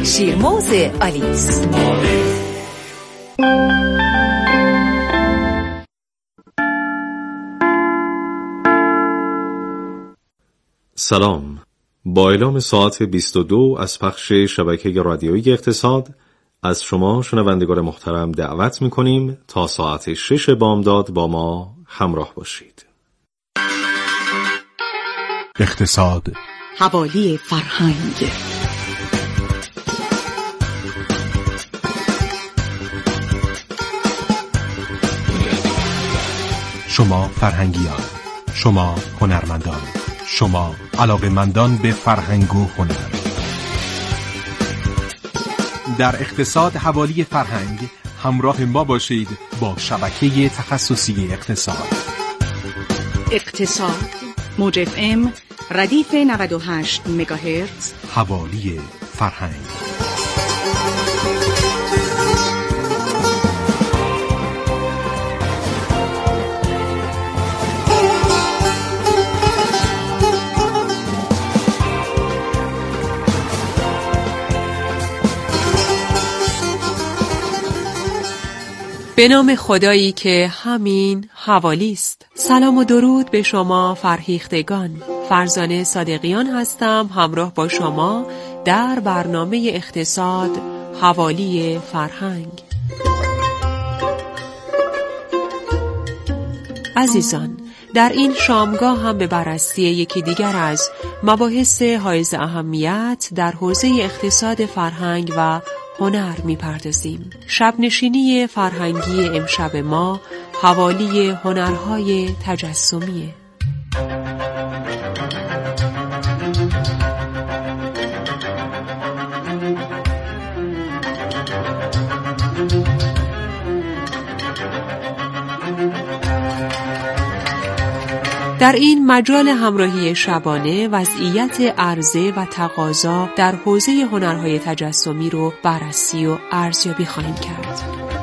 شیرموز آلیس. سلام. با اعلام ساعت 22 از پخش شبکه رادیویی اقتصاد از شما شنوندگان محترم دعوت می‌کنیم تا ساعت 6 بامداد با ما همراه باشید. اقتصاد حوالی فرهنگ. شما فرهنگیان، شما هنرمندان، شما علاقه‌مندان به فرهنگ و هنر. در اقتصاد حوالی فرهنگ همراه ما باشید با شبکه تخصصی اقتصاد. اقتصاد موج FM ردیف 98 مگاهرتز. حوالی فرهنگ. به نام خدایی که همین حوالی است. سلام و درود به شما فرهیختگان. فرزانه صادقیان هستم، همراه با شما در برنامه اقتصاد حوالی فرهنگ. عزیزان، در این شامگاه هم به بررسی یکی دیگر از مباحث حائز اهمیت در حوزه اقتصاد فرهنگ و هنر می‌پردازیم. شب‌نشینی فرهنگی امشب ما حوالی هنرهای تجسمیه. در این مجال همراهی شبانه وضعیت عرضه و تقاضا در حوزه هنرهای تجسمی رو بررسی و ارزیابی خواهیم کرد.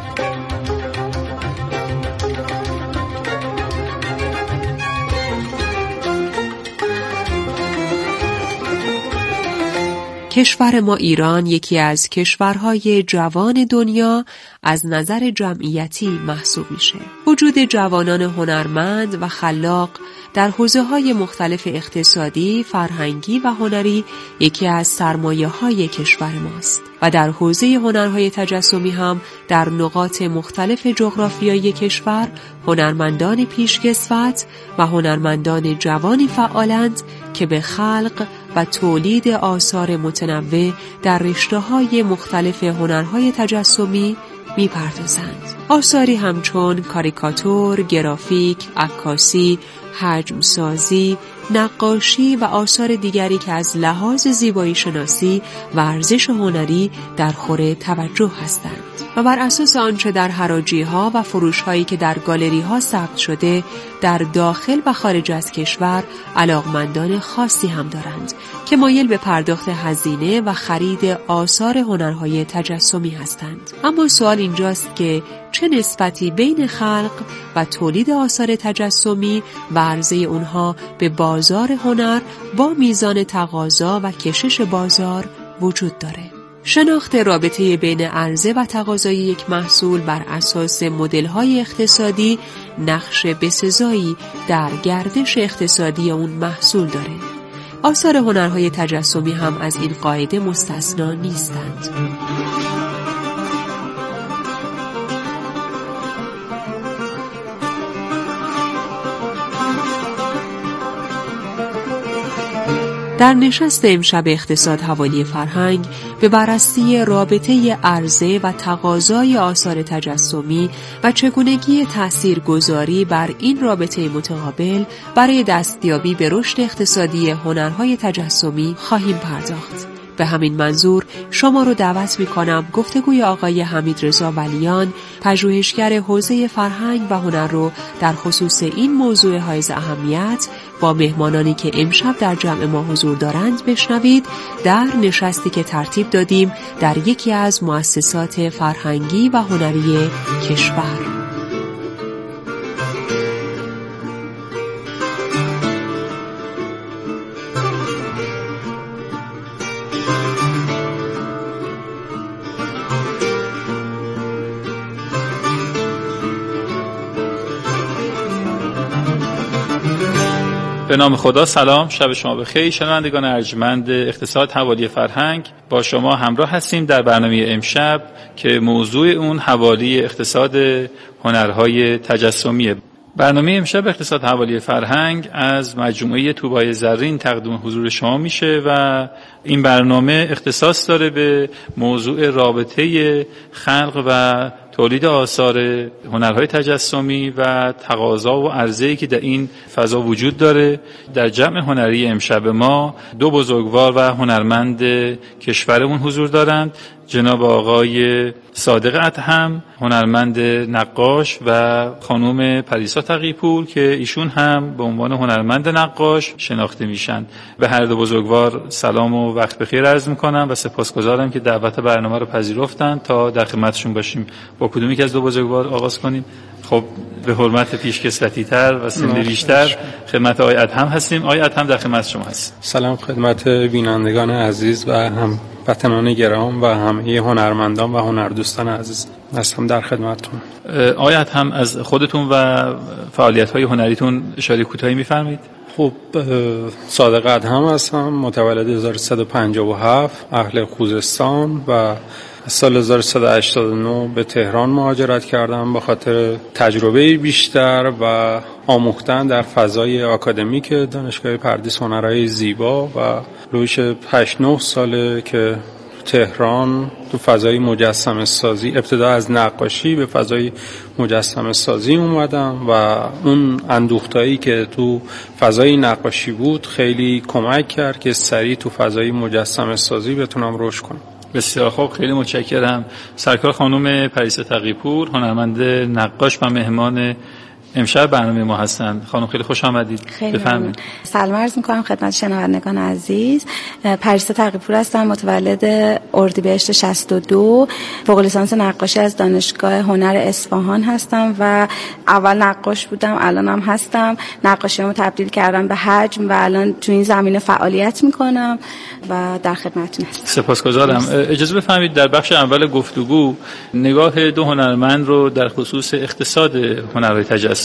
کشور ما ایران یکی از کشورهای جوان دنیا از نظر جمعیتی محسوب میشه. وجود جوانان هنرمند و خلاق در حوزه‌های مختلف اقتصادی، فرهنگی و هنری یکی از سرمایه‌های کشور ماست و در حوزه هنرهای تجسمی هم در نقاط مختلف جغرافیایی کشور هنرمندان پیشکسوت و هنرمندان جوانی فعالند که به خلق و تولید آثار متنوع در رشته‌های مختلف هنرهای تجسمی می‌پردازند. آثاری همچون کاریکاتور، گرافیک، عکاسی، حجم سازی، نقاشی و آثار دیگری که از لحاظ زیبایی شناسی و ارزش هنری در خور توجه هستند و بر اساس آنچه در حراجی‌ها و فروش‌هایی که در گالری‌ها ثبت شده در داخل و خارج از کشور علاقمندان خاصی هم دارند که مایل به پرداخت هزینه و خرید آثار هنرهای تجسمی هستند. اما سوال اینجاست که چه نسبتی بین خلق و تولید آثار تجسمی و عرضه اونها به بازار هنر با میزان تقاضا و کشش بازار وجود داره؟ شناخت رابطه بین عرضه و تقاضای یک محصول بر اساس مدل‌های اقتصادی نقش بسزایی در گردش اقتصادی اون محصول داره. آثار هنرهای تجسمی هم از این قاعده مستثنا نیستند. در نشست امشب اقتصاد حوالی فرهنگ به بررسی رابطه عرضه و تقاضای آثار تجسمی و چگونگی تاثیرگذاری بر این رابطه متقابل برای دستیابی به رشد اقتصادی هنرهای تجسمی خواهیم پرداخت. به همین منظور شما رو دعوت می‌کنم گفتگوی آقای حمیدرضا ولیان، پژوهشگر حوزه فرهنگ و هنر رو در خصوص این موضوع حائز اهمیت با مهمانانی که امشب در جمع ما حضور دارند بشنوید در نشستی که ترتیب دادیم در یکی از مؤسسات فرهنگی و هنری کشور. به نام خدا. سلام، شب شما بخیر. شنوندگان ارجمند اقتصاد حوالی فرهنگ، با شما همراه هستیم در برنامه امشب که موضوع اون حوالی اقتصاد هنرهای تجسمیه. برنامه امشب اقتصاد حوالی فرهنگ از مجموعه طوبای زرین تقدیم حضور شما میشه و این برنامه اختصاص داره به موضوع رابطه خلق و تولید آثار هنرهای تجسمی و تقاضا و عرضه‌ای که در این فضا وجود داره. در جمع هنری امشب ما دو بزرگوار و هنرمند کشورمون حضور دارند، جناب آقای صادق ادهم، هنرمند نقاش، و خانم پریسا تقی‌پور که ایشون هم به عنوان هنرمند نقاش شناخته میشن. به هر دو بزرگوار سلام و وقت بخیر عرض میکنم و سپاسگزارم که دعوت برنامه رو پذیرفتن تا در خدمتشون باشیم. با کدومی که از دو بزرگوار آغاز کنیم؟ خب به حرمت پیشکسوتی‌تر و سن بیشتر خدمت آقای ادهم هستیم. آقای ادهم در خدمت شما هست. سلام خدمت بینندگان عزیز و هم وطنان گرام و همه هنرمندان و هنردوستان عزیز هستم در خدمتتون. آقای ادهم از خودتون و فعالیت‌های هنریتون اشاره کوتاهی می‌فرمایید؟ خب صادق ادهم هستم، متولد 1357، اهل خوزستان و سال 1389 به تهران مهاجرت کردم به خاطر تجربه بیشتر و آموختن در فضای آکادمیک دانشگاه پردیس هنرهای زیبا و روش 8-9 ساله که تهران تو فضای مجسمه سازی، ابتدا از نقاشی به فضای مجسمه سازی اومدم و اون اندوختایی که تو فضای نقاشی بود خیلی کمک کرد که سریع تو فضای مجسمه سازی بتونم رشد کنم. بسیار خوب، خیلی متشکرم. سرکار خانم پریسا تقی‌پور، هنرمند نقاش و مهمان امشب برنامه ما هستند. خانم خیلی خوش آمدید. بفرمایید. سلام عرض می‌کنم خدمت شنوندگان عزیز. پریسا تقی‌پور هستم، متولد اردیبهشت 62، فوق لیسانس نقاشی از دانشگاه هنر اصفهان هستم و اول نقاش بودم، الانم هستم. نقاشیمو تبدیل کردم به حجم و الان تو این زمینه فعالیت می‌کنم و در خدمتتون هستم. سپاسگزارم. اجازه بفرمایید در بخش اول گفتگو نگاه دو هنرمند رو در خصوص اقتصاد هنرهای تجسمی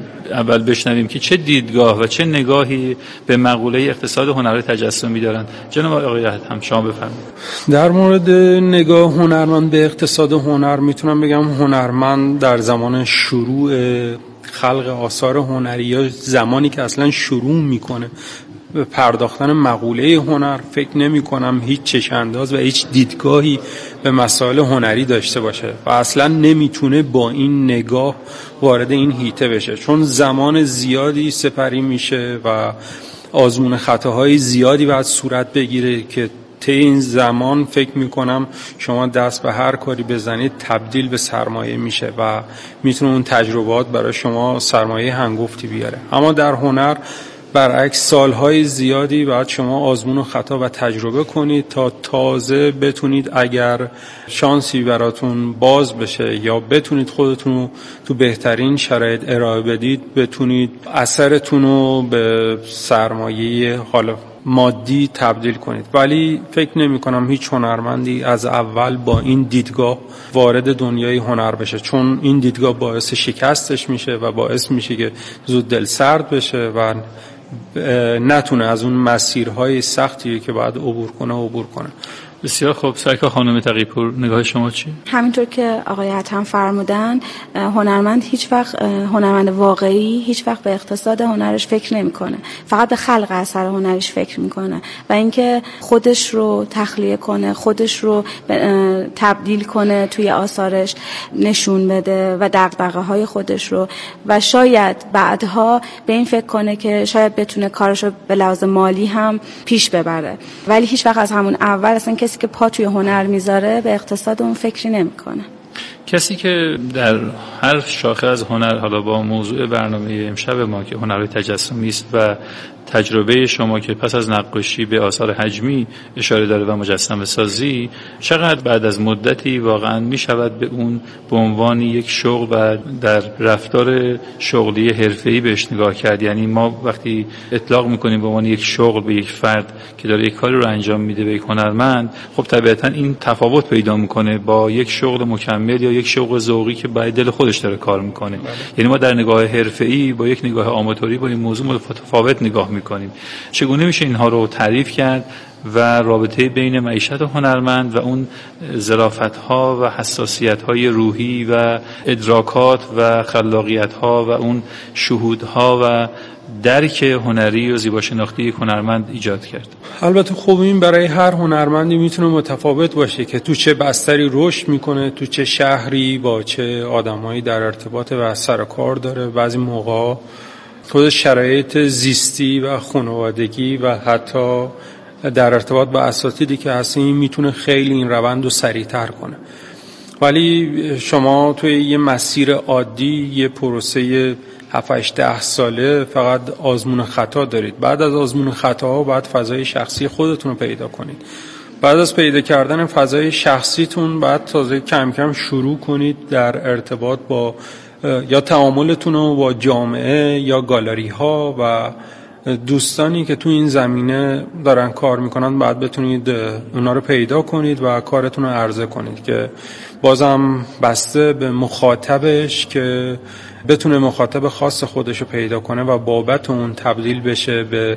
اول بشنویم که چه دیدگاه و چه نگاهی به مقوله اقتصاد هنرهای تجسمی دارن. جناب آقای ادهم شما بفرمایید. در مورد نگاه هنرمند به اقتصاد هنر میتونم بگم هنرمند در زمان شروع خلق آثار هنری یا زمانی که اصلا شروع میکنه به پرداختن مقوله هنر، فکر نمی کنم هیچ چشم‌انداز و هیچ دیدگاهی به مسائل هنری داشته باشه و اصلا نمیتونه با این نگاه وارد این حیطه بشه، چون زمان زیادی سپری میشه و آزمون خطاهای زیادی باید صورت بگیره که طی این زمان فکر میکنم شما دست به هر کاری بزنید تبدیل به سرمایه میشه و میتونه اون تجربات برای شما سرمایه هنگفتی بیاره. اما در هنر برعکس سالهای زیادی باید شما آزمون و خطا و تجربه کنید تا تازه بتونید اگر شانسی براتون باز بشه یا بتونید خودتون رو تو بهترین شرایط ارائه بدید بتونید اثرتون رو به سرمایه حالا مادی تبدیل کنید. ولی فکر نمی کنم هیچ هنرمندی از اول با این دیدگاه وارد دنیای هنر بشه، چون این دیدگاه باعث شکستش میشه و باعث میشه که زود دل سرد بشه و نتونه از اون مسیرهای سختی که باید عبور کنه. بسیار خوب. سرکار خانم تقی‌پور نگاه شما چی؟ همینطور که آقای ادهم فرمودن، هنرمند واقعی هیچ وقت به اقتصاد هنرش فکر نمیکنه، فقط به خلق اثر هنریش فکر میکنه و اینکه خودش رو تخلیه کنه، خودش رو تبدیل کنه توی آثارش نشون بده و دغدغه‌های خودش رو، و شاید بعدها به این فکر کنه که شاید بتونه کارش رو به لحاظ مالی هم پیش ببره، ولی هیچ وقت از همون اول اصلا کسی که پا توی هنر میذاره به اقتصاد اون فکری نمیکنه. کسی که در هر شاخه از هنر، حالا با موضوع برنامه امشب ما که هنرهای تجسمی است و تجربه شما که پس از نقاشی به آثار حجمی اشاره داره و مجسمه سازی، چقدر بعد از مدتی واقعا می شود به اون به عنوان یک شغل و در رفتار شغلی حرفه‌ای بهش نگاه کرد؟ یعنی ما وقتی اطلاق میکنیم به عنوان یک شغل به یک فرد که داره یک کاری رو انجام میده، به یک هنرمند، خب طبیعتا این تفاوت پیدا میکنه با یک شغل مکمل یا یک شغل ذوقی که برای دل خودش داره کار میکنه. یعنی ما در نگاه حرفه‌ای با یک نگاه آماتوری با این موضوع متفاوت نگاه میکنیم. چگونه میشه اینها رو تعریف کرد و رابطه بین معیشت هنرمند و اون ظرافت‌ها و حساسیت‌های روحی و ادراکات و خلاقیت‌ها و اون شهودها و درک هنری و زیباشناختی یک هنرمند ایجاد کرد؟ البته خب این برای هر هنرمندی میتونه متفاوت باشه که تو چه بستری رشد میکنه، تو چه شهری با چه آدمایی در ارتباط و سر کار داره. بعضی موقع خود شرایط زیستی و خانوادگی و حتی در ارتباط با اساتیدی که هستین میتونه خیلی این روند رو سریع‌تر کنه. ولی شما توی یه مسیر عادی، یه پروسه 7-8-10 ساله فقط آزمون خطا دارید. بعد از آزمون خطاها باید فضای شخصی خودتون رو پیدا کنید. بعد از پیدا کردن فضای شخصیتون بعد تازه کم کم شروع کنید در ارتباط با یا تعاملتون رو با جامعه یا گالری ها و دوستانی که تو این زمینه دارن کار میکنن. بعد بتونید اونا رو پیدا کنید و کارتون رو عرضه کنید که بازم بسته به مخاطبش که بتونه مخاطب خاص خودش رو پیدا کنه و بابت اون تبدیل بشه به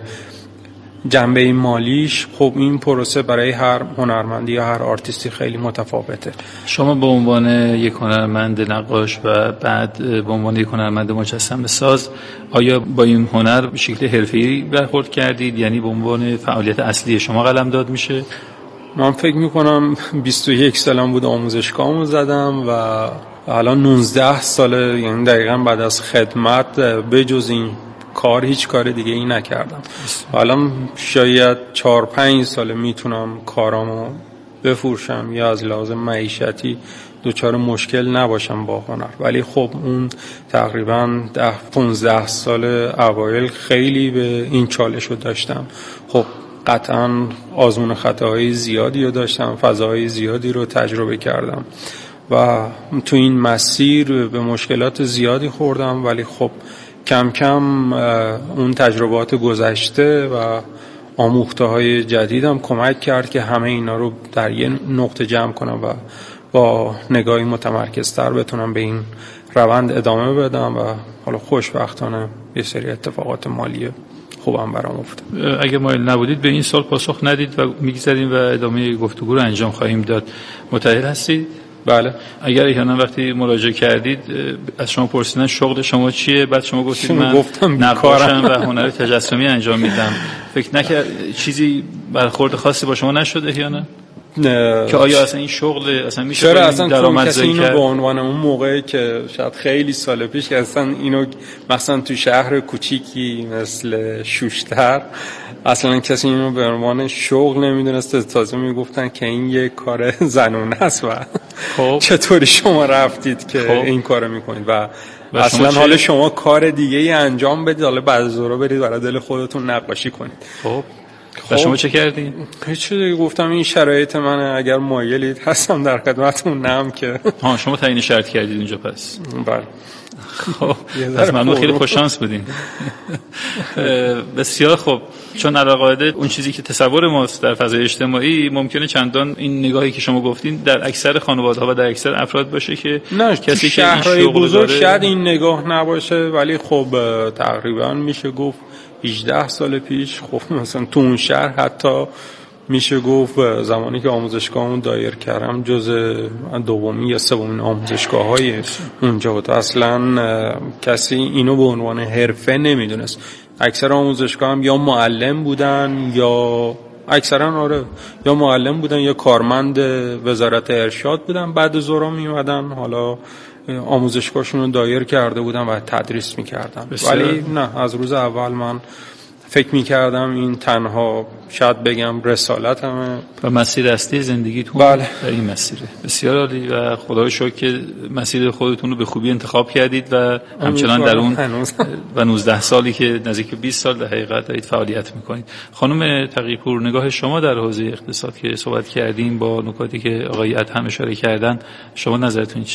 جنبه مالیش. خب این پروسه برای هر هنرمندی یا هر آرتیستی خیلی متفاوته. شما به عنوان یک هنرمند نقاش و بعد به عنوان یک هنرمند مجسمه ساز، آیا با این هنر به شکل حرفه‌ای برخورد کردید؟ یعنی به عنوان فعالیت اصلی شما قلمداد میشه؟ من فکر میکنم 21 سالم بود آموزشگاهمو زدم و الان 19 ساله، یعنی دقیقاً بعد از خدمت بجز این کار هیچ کار دیگه ای نکردم. الان شاید 4-5 ساله میتونم کارامو بفروشم یا از لحاظ معیشتی دوچار مشکل نباشم با هنر. ولی خب اون تقریباً 10-15 سال اوایل خیلی به این چالش رو داشتم. خب قطعاً آزمون خطاهای زیادی رو داشتم، فضاهای زیادی رو تجربه کردم و تو این مسیر به مشکلات زیادی خوردم. ولی خب کم کم اون تجربات گذشته و آموخته‌های جدیدم کمک کرد که همه اینا رو در یه نقطه جمع کنم و با نگاهی متمرکزتر بتونم به این روند ادامه بدم و حالا خوشبختانه یه سری اتفاقات مالی خوبم برام افتاد. اگه مایل نبودید به این سال پاسخ ندید و میگذاریم و ادامه گفتگو رو انجام خواهیم داد. متأهل هستید؟ بله. اگر احیانا وقتی مراجعه کردید از شما پرسیدن شغل شما چیه، بعد شما گفتید من نقاشم و هنر تجسمی انجام میدم، فکر نکرد چیزی برخورد خاصی با شما نشد احیانا؟ که آیا اصلا این شغل اصلا میشه چرا اصلا درآمدزایی کرد؟ به عنوان اون موقعی که شاید خیلی سال پیش که اصلا اینو مثلا تو شهر کوچیکی مثل شوشتر اصلا کسی اینو به عنوان شغل نمیدونست، تازه میگفتن که این یه کار زنونه است. و خب چطوری شما رفتید که خب این کارو میکنید و اصلا حالا شما کار دیگه ای انجام بدید، حالا بعد از ظهر برید برای دل خودتون نقاشی کنید. خب و شما چه کردین؟ هیچ دیگه، گفتم این شرایط منه، اگر مایلید هستم در خدمتتون. نم که شما تعیین شرط کردید اینجا پس؟ بله. خب پس ممنون، خیلی خوش شانس بودین. بسیار خوب. چون علاقه اون چیزی که تصور ماست در فضای اجتماعی ممکنه چندان این نگاهی که شما گفتین در اکثر خانواده‌ها و در اکثر افراد باشه که کسی که شهرهای بزرگ شاید این نگاه نباشه، ولی خب تقریبا میشه گفت 18 سال پیش خب مثلا تو اون شهر حتی میشه گفت زمانی که آموزشگاهمون دایر کردم جز دومی یا سومین آموزشگاه‌های اونجا بود. اصلا کسی اینو به عنوان حرفه نمیدونست. اکثر آموزشگاه هم یا معلم بودن یا یا معلم بودن یا کارمند وزارت ارشاد بودن، بعد ظهر میومدن حالا آموزشگاهشون رو دایر کرده بودن و تدریس میکردن. ولی نه، از روز اول من فکر میکردم این تنها شاید بگم رسالتمه و مسیر اصلی زندگیتون. بله. در این مسیره. بسیار عالی و خدای شکر که مسیر خودتون رو به خوبی انتخاب کردید و همچنان در اون و 19 سالی که نزدیک 20 سال در حقیقت دارید فعالیت میکنید. خانم تقی‌پور، نگاه شما در حوزه اقتصاد که صحبت کردیم با نکاتی که آقای ادهم اشاره کردن، شما نظرتون چیه؟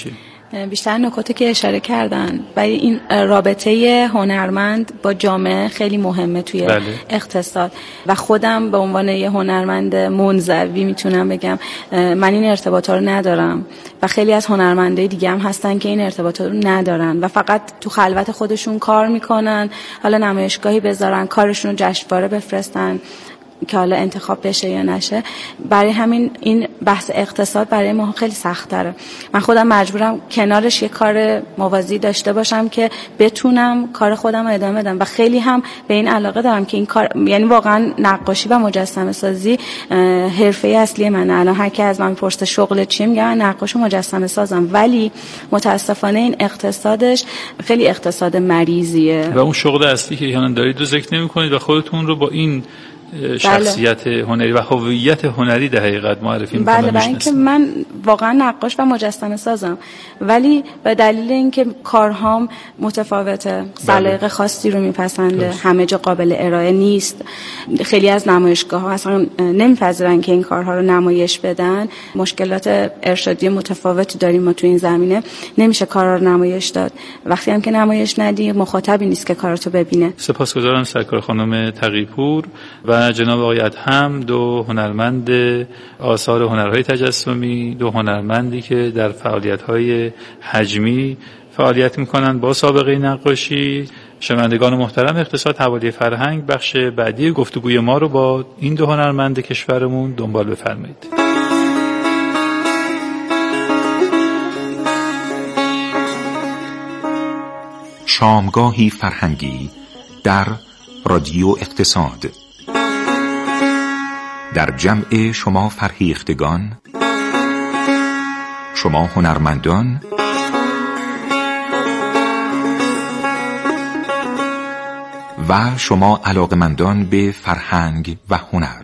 بیشتر نکاتی که اشاره کردن برای این رابطه هنرمند با جامعه خیلی مهمه توی اقتصاد و خودم به عنوان یه هنرمند منزوی میتونم بگم من این ارتباطات رو ندارم و خیلی از هنرمندای دیگه هم هستن که این ارتباطات رو ندارن و فقط تو خلوت خودشون کار میکنن، حالا نمایشگاهی بذارن، کارشون رو جشنواره بفرستن که حالا انتخاب بشه یا نشه. برای همین این بحث اقتصاد برای ما خیلی سخت داره. من خودم مجبورم کنارش یه کار موازی داشته باشم که بتونم کار خودم رو ادامه بدم و خیلی هم به این علاقه دارم که این کار، یعنی واقعا نقاشی و مجسمه سازی حرفه اصلی منه. الان هر کی از من پرسه شغل چیه میگم من نقاش و مجسمه سازم، ولی متاسفانه این اقتصادش خیلی اقتصاد مریضیه و اون شغل اصلی که احیانا دارید رو ذکر نمی‌کنید و خودتون رو با این شخصیت هنری و هویت هنری در حقیقت معرفی می‌کنم. بله، برای اینکه من واقعا نقاش و مجسمه سازم، ولی به دلیل اینکه کارهام متفاوته، سلیقه خاصی رو میپسنده، همه جا قابل ارائه نیست. خیلی از نمایشگاه‌ها اصلا نمیپذیرن که این کارها رو نمایش بدن. مشکلات ارشادی متفاوتی داریم ما تو این زمینه، نمیشه کارا رو نمایش داد. وقتی هم که نمایش ندی مخاطبی نیست که کاراتو ببینه. سپاسگزارم سرکار خانم تقی‌پور و جناب آقای ادهم، دو هنرمند آثار هنرهای تجسمی، دو هنرمندی که در فعالیت‌های حجمی فعالیت می‌کنند با سابقه نقاشی. شنوندگان محترم، اقتصاد حوالی فرهنگ بخش بعدی گفتگوی ما رو با این دو هنرمند کشورمون دنبال بفرمایید. شامگاهی فرهنگی در رادیو اقتصاد. در جمع شما فرهیختگان، شما هنرمندان و شما علاقمندان به فرهنگ و هنر.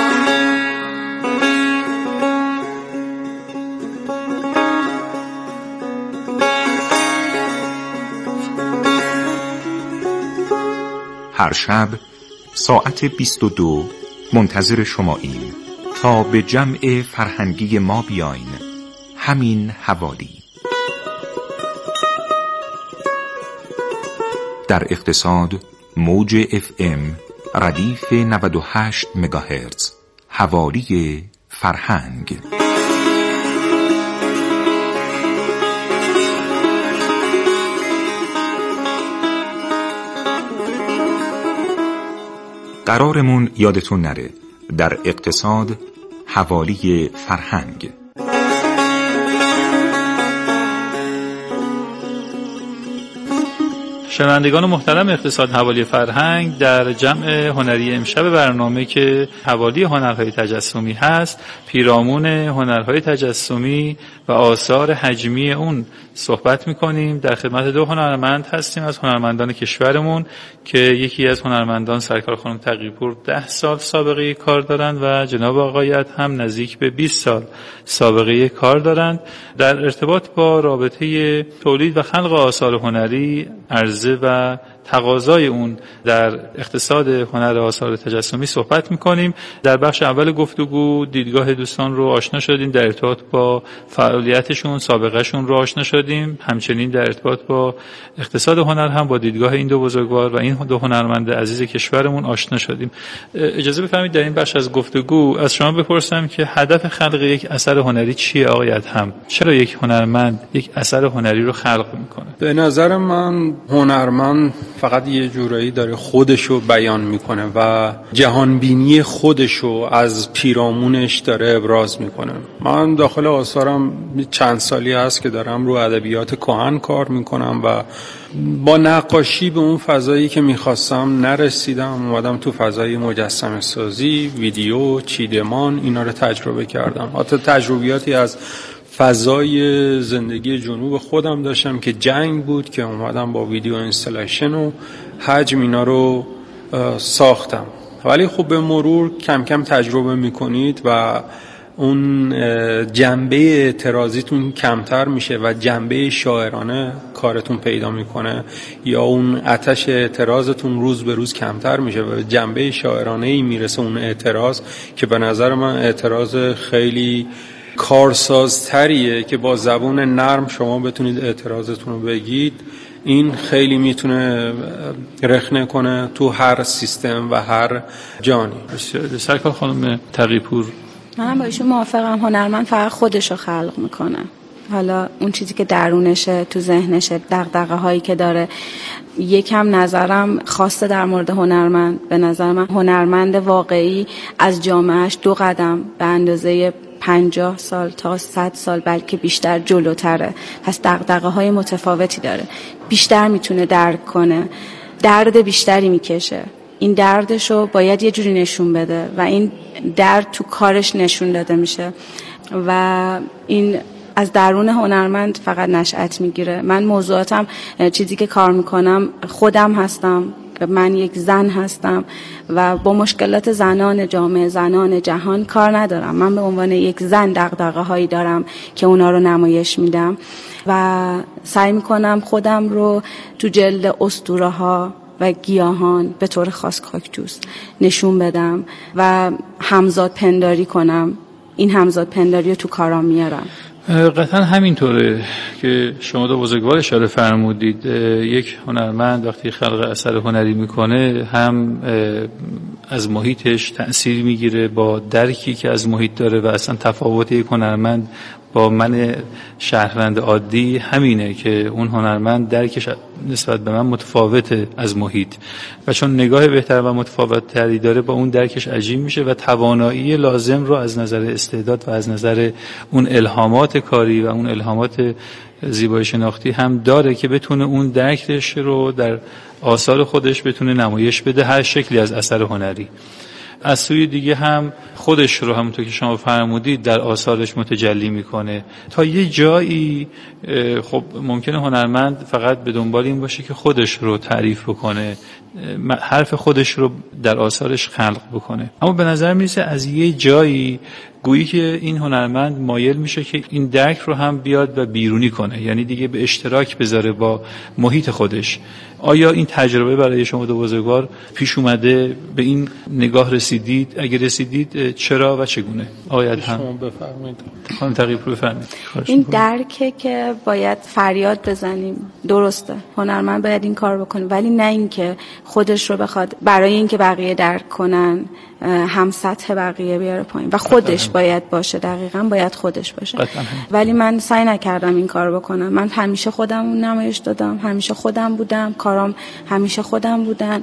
هر شب ساعت 22 منتظر شماییم تا به جمع فرهنگی ما بیاین. همین حوالی. در اقتصاد موج FM ردیف 98 مگاهرتز. حوالی فرهنگ. قرارمون یادتون نره، در اقتصاد حوالی فرهنگ. شنوندگان محترم، اقتصاد حوالی فرهنگ در جمع هنری امشب برنامه که حوالی هنرهای تجسمی هست، پیرامون هنرهای تجسمی و آثار حجمی اون صحبت میکنیم. در خدمت دو هنرمند هستیم از هنرمندان کشورمون که یکی از هنرمندان سرکار خانم تقی‌پور 10 سال سابقه کار دارند و جناب آقای ادهم نزدیک به 20 سال سابقه کار دارند. در ارتباط با رابطه تولید و خلق آثار هنری، عرضه و تقاضای اون در اقتصاد هنر آثار تجسمی صحبت می‌کنیم. در بخش اول گفتگو دیدگاه دوستان رو آشنا شدیم، در ارتباط با فعالیتشون، سابقه‌شون رو آشنا شدیم. همچنین در ارتباط با اقتصاد هنر هم با دیدگاه این دو بزرگوار و این دو هنرمند عزیز کشورمون آشنا شدیم. اجازه بفرمایید در این بخش از گفتگو از شما بپرسم که هدف خلق یک اثر هنری چیه آقای ادهم؟ چرا یک هنرمند یک اثر هنری رو خلق می‌کنه؟ به نظر من هنرمند فقط یه جورایی داره خودشو بیان میکنه و جهانبینی خودشو از پیرامونش داره ابراز میکنه. من داخل آثارم چند سالی هست که دارم رو ادبیات کهن کار میکنم و با نقاشی به اون فضایی که میخواستم نرسیدم. اومدم تو فضای مجسمه سازی، ویدیو، چیدمان، اینا رو تجربه کردم. حتی تجربیاتی از فضای زندگی جنوب خودم داشتم که جنگ بود که اومدم با ویدیو اینستالیشن و حجم اینا رو ساختم. ولی خب به مرور کم کم تجربه میکنید و اون جنبه اعتراضیتون کمتر میشه و جنبه شاعرانه کارتون پیدا میکنه، یا اون آتش اعتراضتون روز به روز کمتر میشه و جنبه شاعرانه ای میرسه اون اعتراض که به نظر من اعتراض خیلی کارسازتریه که با زبان نرم شما بتونید اعتراضتون رو بگید. این خیلی میتونه رخنه کنه تو هر سیستم و هر جانی. سرکار خانم تقی‌پور، منم با ایشون موافقم. هنرمند فقط خودشو خلق میکنه. حالا اون چیزی که درونشه، تو ذهنشه، دغدغه هایی که داره. یکم نظرم خاصه در مورد هنرمند، به نظر من هنرمند واقعی از جامعهش 2 قدم به اندازه 50 سال تا 100 سال بلکه بیشتر جلوتره. پس دغدغه های متفاوتی داره، بیشتر میتونه درک کنه، درد بیشتری میکشه. این دردشو باید یه جوری نشون بده و این درد تو کارش نشون داده میشه و این از درون هنرمند فقط نشأت میگیره. من موضوعاتم، چیزی که کار میکنم، خودم هستم، من یک زن هستم و با مشکلات زنان جامعه، زنان جهان کار ندارم. من به عنوان یک زن دغدغه هایی دارم که اونا رو نمایش میدم و سعی میکنم خودم رو تو جلد اسطوره ها و گیاهان به طور خاص کاکتوس نشون بدم و همزاد پنداری کنم. این همزاد پنداری رو تو کارام میارم. قطعا همینطوره که شما دو بزرگوار اشاره فرمودید. یک هنرمند وقتی خلق اثر هنری میکنه هم از محیطش تأثیر میگیره با درکی که از محیط داره و اصلا تفاوت یک هنرمند با من شهروند عادی همینه که اون هنرمند درکش نسبت به من متفاوته از محیط و چون نگاه بهتر و متفاوت تری داره با اون درکش عجیب میشه و توانایی لازم رو از نظر استعداد و از نظر اون الهامات کاری و اون الهامات زیبایی شناختی هم داره که بتونه اون درکش رو در آثار خودش بتونه نمایش بده، هر شکلی از اثر هنری. از سوی دیگه هم خودش رو همونطور که شما فرمودید در آثارش متجلی میکنه. تا یه جایی خب ممکنه هنرمند فقط به دنبال این باشه که خودش رو تعریف بکنه، حرف خودش رو در آثارش خلق بکنه، اما به نظر میرسه از یه جایی گویی که این هنرمند مایل میشه که این درک رو هم بیاد و بیرونی کنه، یعنی دیگه به اشتراک بذاره با محیط خودش. آیا این تجربه برای شما دو بزرگوار پیش اومده؟ به این نگاه رسیدید؟ اگه رسیدید چرا و چگونه؟ آقای ادهم شما بفرمایید. خانم تقی‌پور بفرمایید. این درکه که باید فریاد بزنیم. درسته هنرمند باید این کار بکنه، ولی نه اینکه خودش رو بخواد برای اینکه بقیه درک کنن هم سطح بقیه بیاره پایین و خودش باید باشه. دقیقاً باید خودش باشه. ولی من سعی نکردم این کار بکنم. من همیشه خودم نمایش دادم، همیشه خودم بودم، کارام همیشه خودم بودن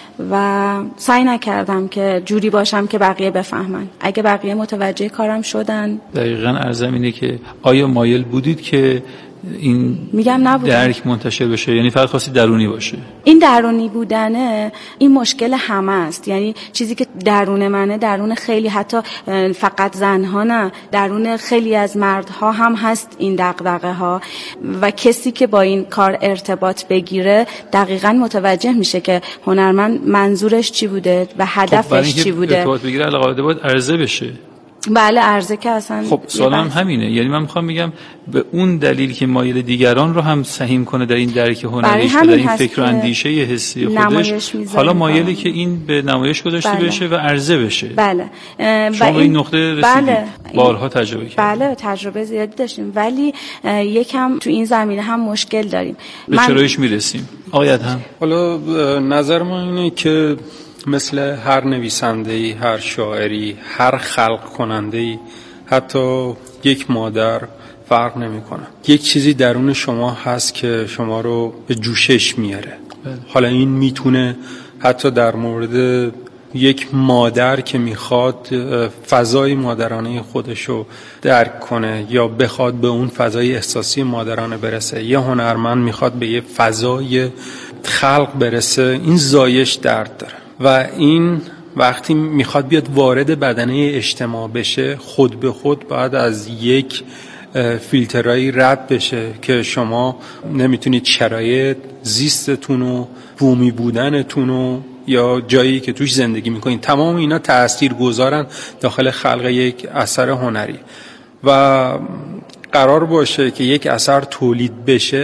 و سعی نکردم که جوری باشم که بقیه بفهمن. اگه بقیه متوجه کارم شدن، دقیقاً عرضم اینه که آیا مایل بودید که این درک منتشر بشه؟ یعنی فقط خواستی درونی باشه؟ این درونی بودنه این مشکل همه است. یعنی چیزی که درون منه درون خیلی، حتی فقط زنها نه، درون خیلی از مردها هم هست این دغدغه ها و کسی که با این کار ارتباط بگیره دقیقاً متوجه میشه که هنرمند منظورش چی بوده و هدفش چی بوده. ارتباط بگیره علاوه باید عرضه بشه. بله عرضه که اصلا. خب سوالم همینه، یعنی من میخوام بگم به اون دلیل که مایل دیگران رو هم سهیم کنه در این درک هنریش و در این فکر و اندیشه حسی خودش، حالا مایلی که این به نمایش گذاشته بشه و عرضه بشه. بله. شما به این نقطه رسیدید؟ بله. بارها تجربه کردید؟ بله تجربه زیادی داشتیم، ولی یکم تو این زمینه هم مشکل داریم. به چرایش میرسیم؟ آقای ادهم. حالا نظر من اینه که مثل هر نویسنده‌ای، هر شاعری، هر خلق کننده‌ای، حتی یک مادر فرق نمی‌کنه. یک چیزی درون شما هست که شما رو به جوشش میاره. حالا این میتونه حتی در مورد یک مادر که میخواد فضای مادرانه خودشو درک کنه یا بخواد به اون فضای احساسی مادرانه برسه، یه هنرمند میخواد به یه فضای خلق برسه، این زایش درد داره و این وقتی میخواد بیاد وارد بدنه اجتماع بشه خود به خود باید از یک فیلترایی رد بشه که شما نمیتونید شرایط زیستتون و بومی بودنتون و یا جایی که توش زندگی میکنید تمام اینا تأثیر گذارن داخل خلق یک اثر هنری و قرار باشه که یک اثر تولید بشه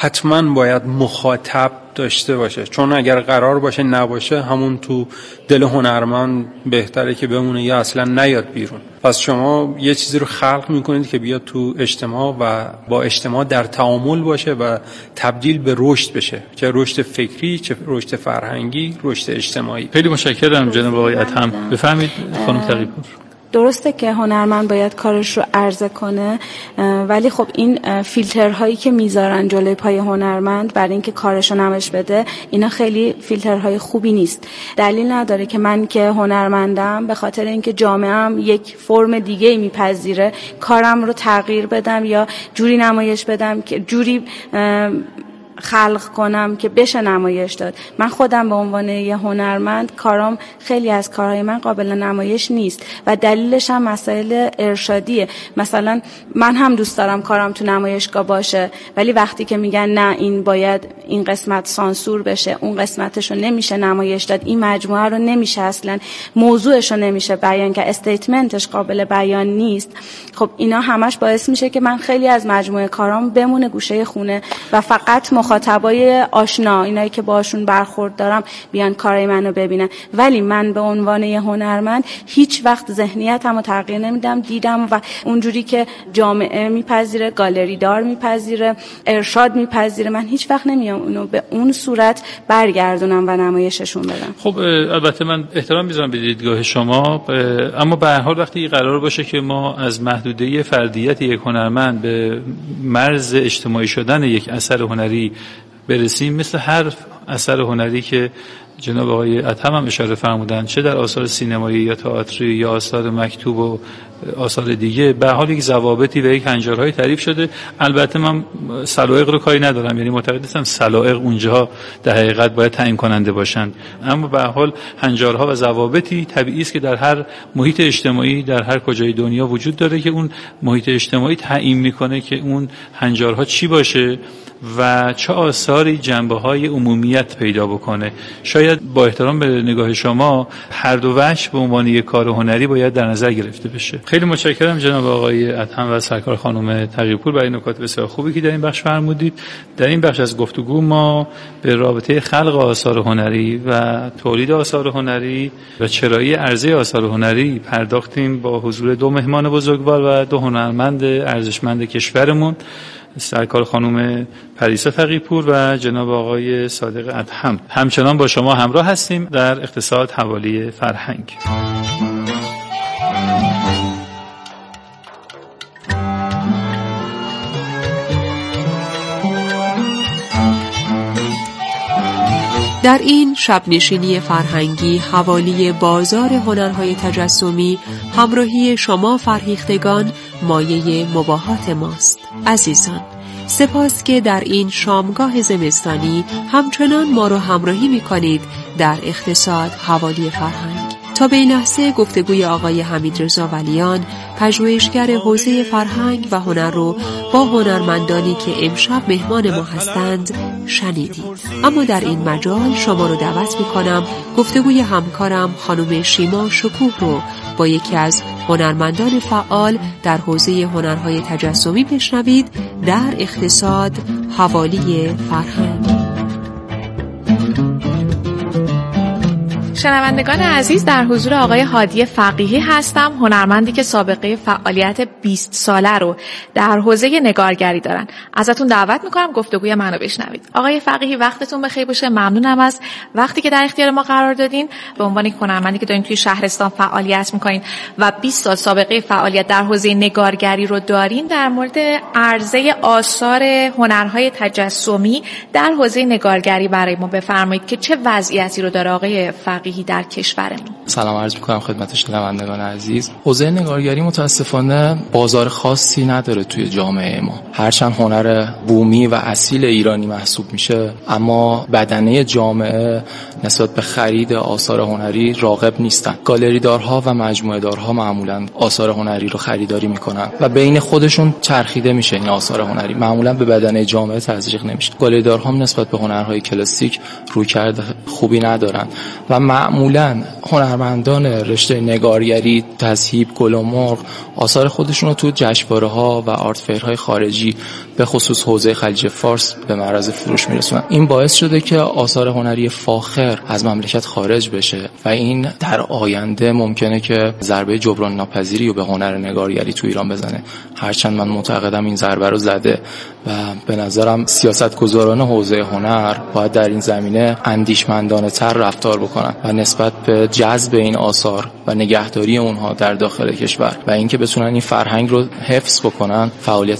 حتما باید مخاطب داشته باشه، چون اگر قرار باشه نباشه همون تو دل هنرمند بهتره که بمونه یا اصلا نیاد بیرون. پس شما یه چیزی رو خلق میکنید که بیاد تو اجتماع و با اجتماع در تعامل باشه و تبدیل به رشد بشه، چه رشد فکری، چه رشد فرهنگی، رشد اجتماعی. خیلی متشکرم جناب آقای ادهم. بفرمایید خانم تقی‌پور. درسته که هنرمند باید کارش رو عرضه کنه، ولی خب این فیلترهایی که میذارن جلوی پای هنرمند برای اینکه کارش رو نمایش بده، اینا خیلی فیلترهای خوبی نیست. دلیل نداره که من که هنرمندم به خاطر اینکه جامعه‌ام یک فرم دیگه میپذیره کارم رو تغییر بدم یا جوری نمایش بدم که جوری خلق کنم که بشه نمایش داد. من خودم به عنوان یه هنرمند کارام، خیلی از کارهای من قابل نمایش نیست و دلیلش هم مسائل ارشادیه. مثلا من هم دوست دارم کارام تو نمایشگاه باشه، ولی وقتی که میگن نه این باید این قسمت سانسور بشه، اون قسمتشو نمیشه نمایش داد، این مجموعه رو نمیشه اصلا موضوعشو نمیشه بیان که استیتمنتش قابل بیان نیست، خب اینا همش باعث میشه که من خیلی از مجموعه کارام بمونه گوشه خونه و فقط مخاطبای آشنا، اینایی که باشون برخورد دارم بیان کارای منو ببینن. ولی من به عنوان یه هنرمند هیچ وقت ذهنیتمو تغییر نمیدم. دیدم و اونجوری که جامعه میپذیره، گالری دار میپذیره، ارشاد میپذیره، من هیچ وقت نمیام اونو به اون صورت برگردونم و نمایششون بدم. خب البته من احترام میذارم به دیدگاه شما، اما به هر حال وقتی قرار باشه که ما از محدوده فردیت یک هنرمند به مرز اجتماعی شدن یک اثر هنری برسیم، مثل هر اثر هنری که جناب آقای ادهم هم اشاره فرمودن، چه در آثار سینمایی یا تئاتری یا آثار مکتوب و آثار دیگه، به حال یک ضوابطی و یک هنجارهای تعریف شده. البته من سلایق رو کاری ندارم، یعنی معتقد هستم سلایق اونجا در حقیقت باید تعیین کننده باشند، اما به حال هنجارها و ضوابطی طبیعی است که در هر محیط اجتماعی در هر کجای دنیا وجود داره که اون محیط اجتماعی تعیین میکنه که اون هنجارها چی باشه و چه آثاری جنبه‌های عمومیت پیدا بکنه. شاید با احترام به نگاه شما هر دو وجه به عنوان یک کار هنری باید در نظر گرفته بشه. خیلی متشکرم جناب آقای ادهم و سرکار خانم تقی‌پور برای نکات بسیار خوبی که در این بخش فرمودید. در این بخش از گفتگو ما به رابطه خلق آثار هنری و تولید آثار هنری و چرایی عرضه آثار هنری پرداختیم با حضور دو مهمان بزرگوار و دو هنرمند ارزشمند کشورمون، سرکار خانم پریسا تقی‌پور و جناب آقای صادق ادهم. همچنان با شما همراه هستیم در اقتصاد حوالی فرهنگ. در این شب نشینی فرهنگی حوالی بازار هنرهای تجسمی، همراهی شما فرهیختگان مایه مباهات ماست. عزیزان، سپاس که در این شامگاه زمستانی همچنان ما رو همراهی می‌کنید در اقتصاد حوالی فرهنگ. تا به این لحظه گفتگوی آقای حمیدرضا ولیان، پژوهشگر حوزه فرهنگ و هنر رو با هنرمندانی که امشب مهمان ما هستند شنیدید. اما در این مجال شما رو دعوت می‌کنم گفتگوی همکارم خانم شیما شکوه رو با یکی از هنرمندان فعال در حوزه هنرهای تجسمی بشنوید در اقتصاد حوالی فرهنگ. شنوندگان عزیز، در حضور آقای هادی فقیهی هستم، هنرمندی که سابقه فعالیت 20 ساله رو در حوزه نگارگری دارن. ازتون دعوت میکنم گفتگوی منو بشنوید. آقای فقیهی، وقتتون بخیر باشه. ممنونم از وقتی که در اختیار ما قرار دادین. به عنوان یک هنرمندی که دارین توی شهرستان فعالیت میکنین و 20 سال سابقه فعالیت در حوزه نگارگری رو دارین، در مورد عرضه آثار هنرهای تجسمی در حوزه نگارگری برای ما بفرمایید که چه وضعیتی رو داره آقای فقیهی در کشورمون. سلام عرض می‌کنم خدمت شنوندگان عزیز. حوزه نگارگری متاسفانه بازار خاصی نداره توی جامعه ما. هرچند هنر بومی و اصیل ایرانی محسوب میشه، اما بدنه جامعه نسبت به خرید آثار هنری راغب نیستن. گالری دارها و مجموعه دارها معمولاً آثار هنری رو خریداری میکنن و بین خودشون چرخیده میشه این آثار هنری. معمولاً به بدنه جامعه تزریق نمیشه. گالری دارها هم نسبت به هنرهای کلاسیک رویکرد خوبی ندارن و معمولاً هنرمندان رشته نگارگری، تذهیب، گل و مرغ آثار خودشون رو تو جشنواره‌ها و آرت فیرهای خارجی به خصوص حوزه خلیج فارس به معرض فروش میرسونن. این باعث شده که آثار هنری فاخر از مملکت خارج بشه و این در آینده ممکنه که ضربه جبران ناپذیری رو به هنر نگارگری تو ایران بزنه. هرچند من معتقدم این ضربه رو زده و به نظرم سیاستگزاران حوزه هنر باید در این زمینه اندیشمندانه تر رفتار بکنن و نسبت به جذب این آثار و نگهداری اونها در داخل کشور و اینکه بتونن این فرهنگ رو حفظ بکنن فعالیت